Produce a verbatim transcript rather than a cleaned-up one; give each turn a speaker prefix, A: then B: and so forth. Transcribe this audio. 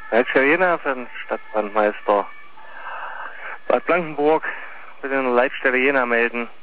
A: Leitstelle Jena für den Stadtbrandmeister Bad Blankenburg. Bitte in der Leitstelle Jena melden.